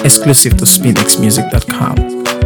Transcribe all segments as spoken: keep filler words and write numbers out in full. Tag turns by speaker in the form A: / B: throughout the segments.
A: Exclusive to spin x music dot com.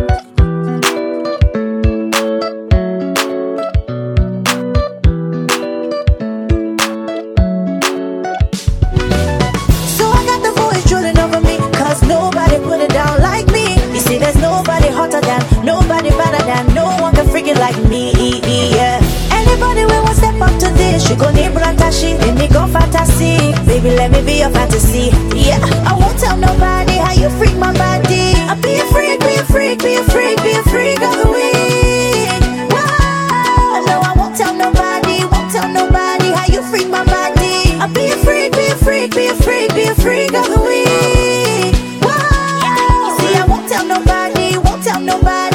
B: Nobody better than, no one can freak it like me, yeah. Anybody will want step up to this, she gon' need Bratashi, let me go fantasy. Baby, let me be your fantasy, yeah. I won't tell nobody how you freak my body. I'll be a freak, be a freak, be a freak, be a freak of the week. Wow. No, I won't tell nobody, won't tell nobody how you freak my body. I'll be a freak, be a freak, be a freak, be a freak of the week. Wow. See, I won't tell nobody, won't tell nobody.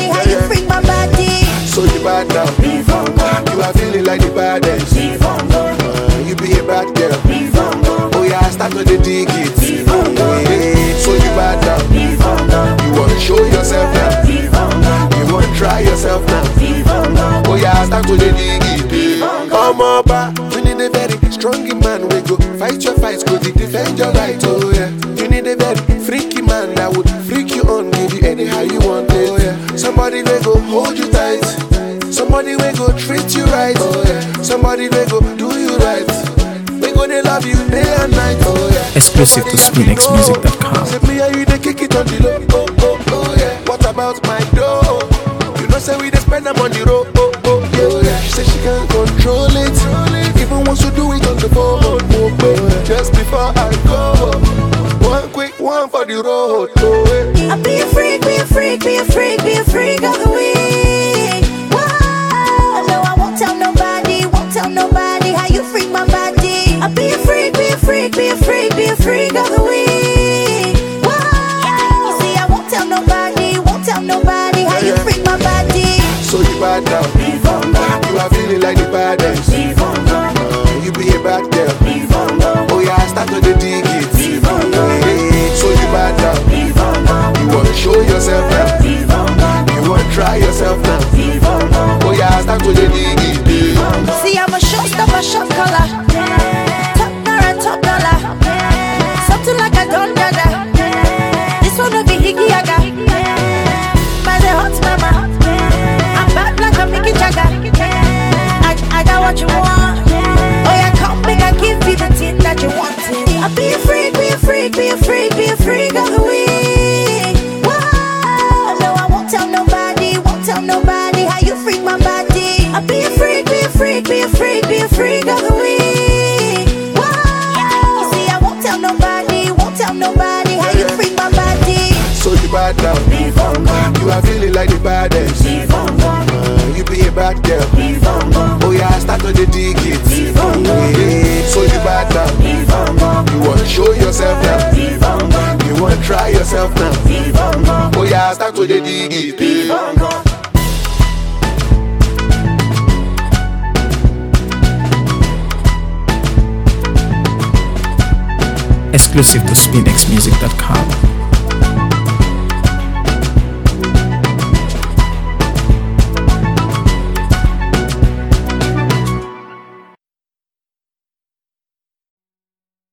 C: So you bad now, you are feeling like the baddest. uh, You be a bad girl, oh yeah, I start to dig it. Yeah. So you bad now, you wanna show yourself now, you wanna try yourself now, oh yeah, I start to dig it. Come on back, you need a very strong man. We go fight your fights, go defend your right. Oh yeah, you need a very freaky man that would freak you on, give you anyhow you want it. Oh yeah, somebody will go hold you tight, somebody will go treat you right. Oh yeah, somebody will go do you right. We go they love you day and night. Oh yeah,
A: exclusive to spin x music dot com.
C: Say me and you they kick it on the low. Oh oh oh yeah. What about my dough? You know say we they spend them on the road. Oh oh yeah. She say she can't control it, even wants to do it on the phone. Oh, oh, just before I go, one quick one for the road. Oh yeah.
B: I'll be a freak, be a freak, be a freak, be a freak of the week. Wow. No, I won't tell nobody, won't tell nobody how you freak my body. I'll be a freak, be a freak, be a freak, be a freak of the week. Wow. See, I won't tell nobody, won't tell nobody how you freak my body.
C: So you bad now, you are feeling like the baddest. uh, You be a bad girl, oh yeah, I start to dig it. Yeah. So you bad now, you wanna show yourself now, you wanna try yourself now, oh yeah, I start to dig it.
B: See, I'm a showstopper, shot caller, top dollar, top dollar, something like a gun dada. This one will be Higgy Yaga, by the hot mama. I'm bad like a Mickey Jagger. I, I got what you want. Oh yeah, come make I give you the thing that you want. I'll be a freak, be a freak, be a freak, be a freak of the week. Wow. No, I won't tell nobody, won't tell nobody how you freak my body. I'll be a freak, be a freak, be a freak, be a freak of the week. Wow. See, I won't tell nobody, won't tell nobody how you freak my body.
C: So you bad now, you are feeling like the baddest. uh, You be a bad girl, oh yeah, I start to dig it. Yeah. So you bad now, you wanna show yourself now, you wanna try yourself now, oh yeah, I start to dig it.
A: Exclusive to spin x music dot com.